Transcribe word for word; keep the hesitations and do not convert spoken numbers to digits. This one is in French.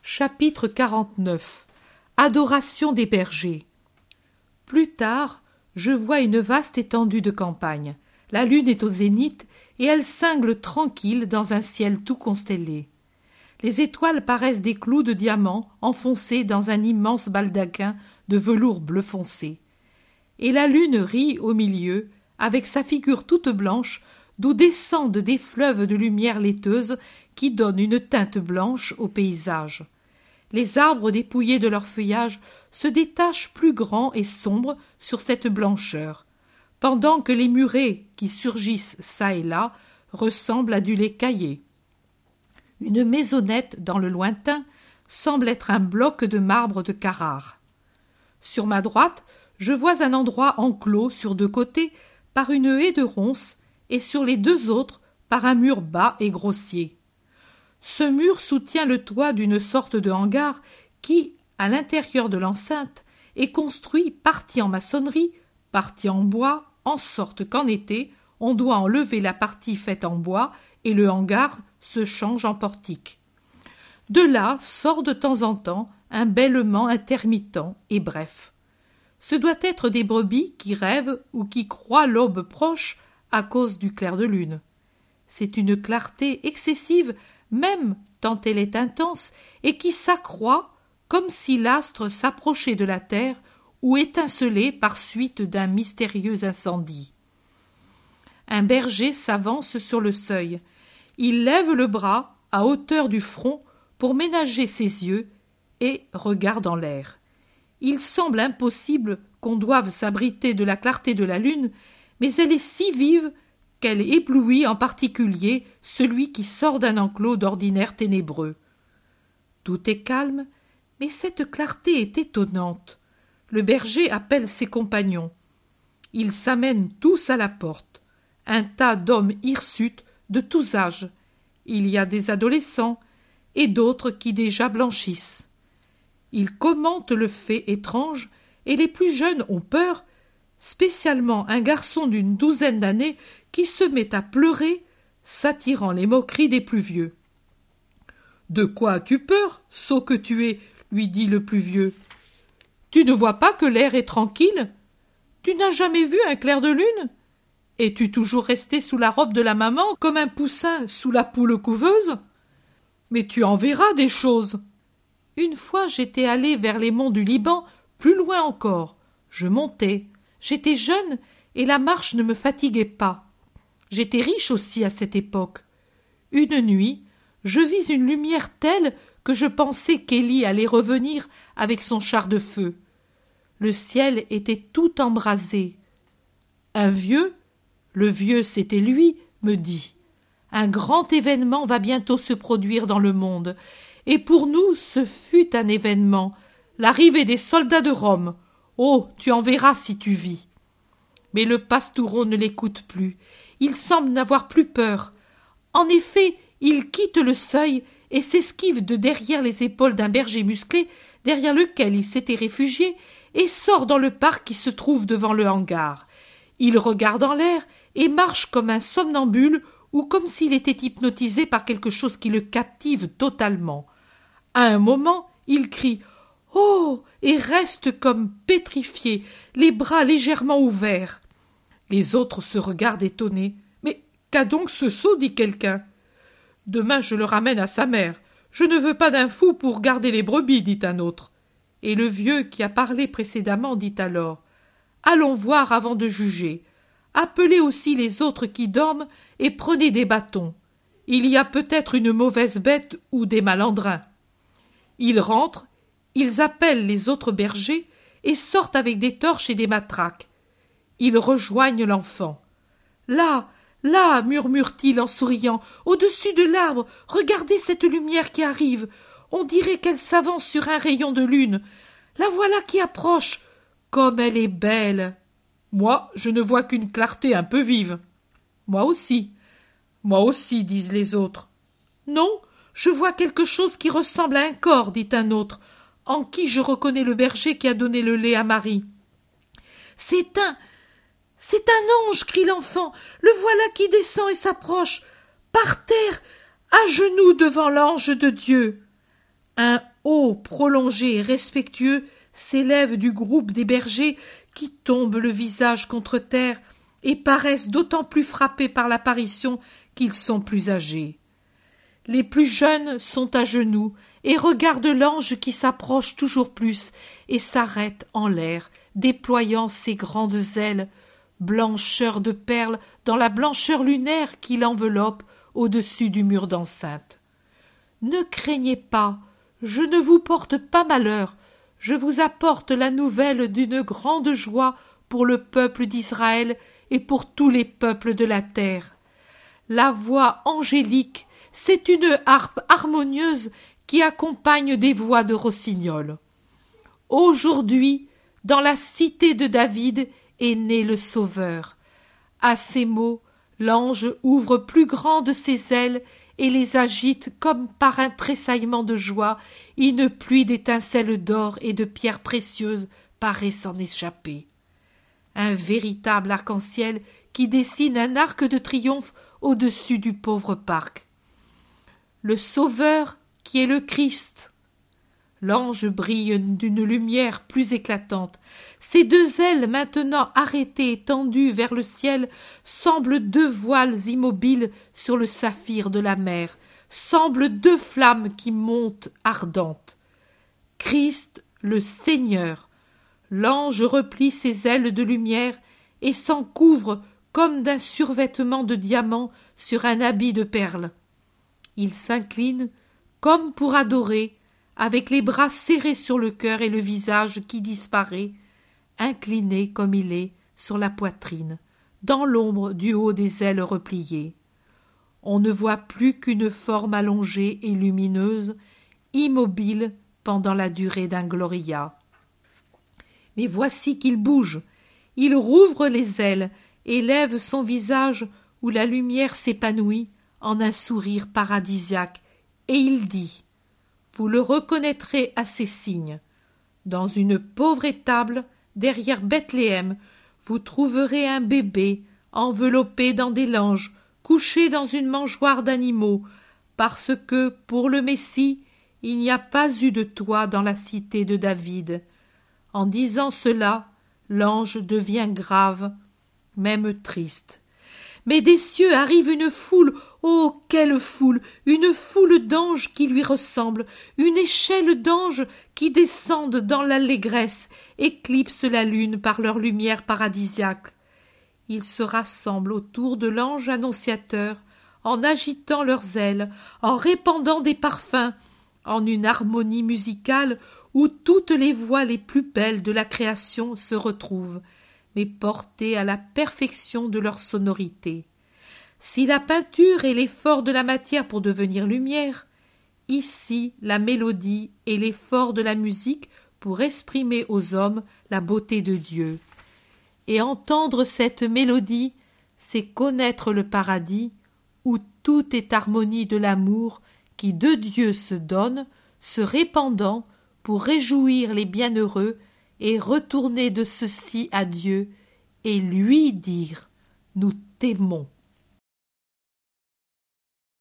Chapitre quarante-neuf. Adoration des bergers. Plus tard, je vois une vaste étendue de campagne. La lune est au zénith et elle cingle tranquille dans un ciel tout constellé. Les étoiles paraissent des clous de diamants enfoncés dans un immense baldaquin de velours bleu foncé. Et la lune rit au milieu, avec sa figure toute blanche, d'où descendent des fleuves de lumière laiteuse qui donnent une teinte blanche au paysage. Les arbres dépouillés de leur feuillage se détachent plus grands et sombres sur cette blancheur, pendant que les murets qui surgissent çà et là ressemblent à du lait caillé. Une maisonnette dans le lointain semble être un bloc de marbre de Carrare. Sur ma droite, je vois un endroit enclos sur deux côtés par une haie de ronces et sur les deux autres par un mur bas et grossier. Ce mur soutient le toit d'une sorte de hangar qui, à l'intérieur de l'enceinte, est construit partie en maçonnerie, partie en bois, en sorte qu'en été, on doit enlever la partie faite en bois et le hangar se change en portique. De là sort de temps en temps un bêlement intermittent et bref. Ce doit être des brebis qui rêvent ou qui croient l'aube proche à cause du clair de lune. C'est une clarté excessive, même tant elle est intense, et qui s'accroît comme si l'astre s'approchait de la terre ou étincelait par suite d'un mystérieux incendie. Un berger s'avance sur le seuil. Il lève le bras à hauteur du front pour ménager ses yeux et regarde en l'air. Il semble impossible qu'on doive s'abriter de la clarté de la lune, mais elle est si vive qu'elle éblouit en particulier celui qui sort d'un enclos d'ordinaire ténébreux. Tout est calme, mais cette clarté est étonnante. Le berger appelle ses compagnons. Ils s'amènent tous à la porte. Un tas d'hommes hirsutes de tous âges. Il y a des adolescents et d'autres qui déjà blanchissent. Ils commentent le fait étrange et les plus jeunes ont peur, spécialement un garçon d'une douzaine d'années qui se met à pleurer, s'attirant les moqueries des plus vieux. « De quoi as-tu peur, sot que tu es ?» lui dit le plus vieux. « Tu ne vois pas que l'air est tranquille? Tu n'as jamais vu un clair de lune? Es-tu toujours resté sous la robe de la maman comme un poussin sous la poule couveuse? Mais tu en verras des choses. » Une fois j'étais allé vers les monts du Liban, plus loin encore. Je montais. J'étais jeune et la marche ne me fatiguait pas. J'étais riche aussi à cette époque. Une nuit, je vis une lumière telle que je pensais qu'Élie allait revenir avec son char de feu. Le ciel était tout embrasé. Un vieux, le vieux c'était lui, me dit « Un grand événement va bientôt se produire dans le monde. » Et pour nous, ce fut un événement, l'arrivée des soldats de Rome. Oh, tu en verras si tu vis. Mais le pastoureau ne l'écoute plus. Il semble n'avoir plus peur. En effet, il quitte le seuil et s'esquive de derrière les épaules d'un berger musclé, derrière lequel il s'était réfugié, et sort dans le parc qui se trouve devant le hangar. Il regarde en l'air et marche comme un somnambule ou comme s'il était hypnotisé par quelque chose qui le captive totalement. À un moment, il crie « Oh !» et reste comme pétrifié, les bras légèrement ouverts. Les autres se regardent étonnés. « Mais qu'a donc ce sot ?» dit quelqu'un. « Demain je le ramène à sa mère. Je ne veux pas d'un fou pour garder les brebis, dit un autre. Et le vieux qui a parlé précédemment dit alors « Allons voir avant de juger. Appelez aussi les autres qui dorment et prenez des bâtons. Il y a peut-être une mauvaise bête ou des malandrins. » Ils rentrent, ils appellent les autres bergers et sortent avec des torches et des matraques. Ils rejoignent l'enfant. « Là, là, murmure-t-il en souriant, au-dessus de l'arbre, regardez cette lumière qui arrive. On dirait qu'elle s'avance sur un rayon de lune. La voilà qui approche. Comme elle est belle. Moi, je ne vois qu'une clarté un peu vive. Moi aussi. Moi aussi, disent les autres. Non, je vois quelque chose qui ressemble à un corps, dit un autre, en qui je reconnais le berger qui a donné le lait à Marie. C'est un... c'est un ange, crie l'enfant. Le voilà qui descend et s'approche. Par terre, à genoux devant l'ange de Dieu. Un haut, prolongé et respectueux s'élève du groupe des bergers qui tombent le visage contre terre et paraissent d'autant plus frappés par l'apparition qu'ils sont plus âgés. Les plus jeunes sont à genoux et regardent l'ange qui s'approche toujours plus et s'arrête en l'air, déployant ses grandes ailes, blancheur de perles dans la blancheur lunaire qui l'enveloppe au-dessus du mur d'enceinte. Ne craignez pas, je ne vous porte pas malheur, je vous apporte la nouvelle d'une grande joie pour le peuple d'Israël et pour tous les peuples de la terre. La voix angélique, c'est une harpe harmonieuse qui accompagne des voix de rossignol. Aujourd'hui, dans la cité de David est né le Sauveur. À ces mots, l'ange ouvre plus grandes ses ailes et les agite comme par un tressaillement de joie. Une pluie d'étincelles d'or et de pierres précieuses paraît s'en échapper. Un véritable arc-en-ciel qui dessine un arc de triomphe au-dessus du pauvre parc. Le Sauveur qui est le Christ. L'ange brille d'une lumière plus éclatante. Ses deux ailes, maintenant arrêtées et tendues vers le ciel, semblent deux voiles immobiles sur le saphir de la mer, semblent deux flammes qui montent ardentes. Christ, le Seigneur. L'ange replie ses ailes de lumière et s'en couvre comme d'un survêtement de diamants sur un habit de perles. Il s'incline comme pour adorer, avec les bras serrés sur le cœur et le visage qui disparaît, incliné comme il est sur la poitrine, dans l'ombre du haut des ailes repliées. On ne voit plus qu'une forme allongée et lumineuse, immobile pendant la durée d'un gloria. Mais voici qu'il bouge, il rouvre les ailes et lève son visage où la lumière s'épanouit en un sourire paradisiaque, et il dit: vous le reconnaîtrez à ces signes. Dans une pauvre étable, derrière Bethléem, vous trouverez un bébé, enveloppé dans des langes, couché dans une mangeoire d'animaux, parce que, pour le Messie, il n'y a pas eu de toit dans la cité de David. En disant cela, l'ange devient grave, même triste. Mais des cieux arrive une foule, oh, quelle foule! Une foule d'anges qui lui ressemblent, une échelle d'anges qui descendent dans l'allégresse, éclipsent la lune par leur lumière paradisiaque. Ils se rassemblent autour de l'ange annonciateur, en agitant leurs ailes, en répandant des parfums, en une harmonie musicale où toutes les voix les plus belles de la création se retrouvent, mais portées à la perfection de leur sonorité. Si la peinture est l'effort de la matière pour devenir lumière, ici la mélodie est l'effort de la musique pour exprimer aux hommes la beauté de Dieu. Et entendre cette mélodie, c'est connaître le paradis, où tout est harmonie de l'amour qui de Dieu se donne, se répandant pour réjouir les bienheureux et retourner de ceci à Dieu et lui dire: nous t'aimons.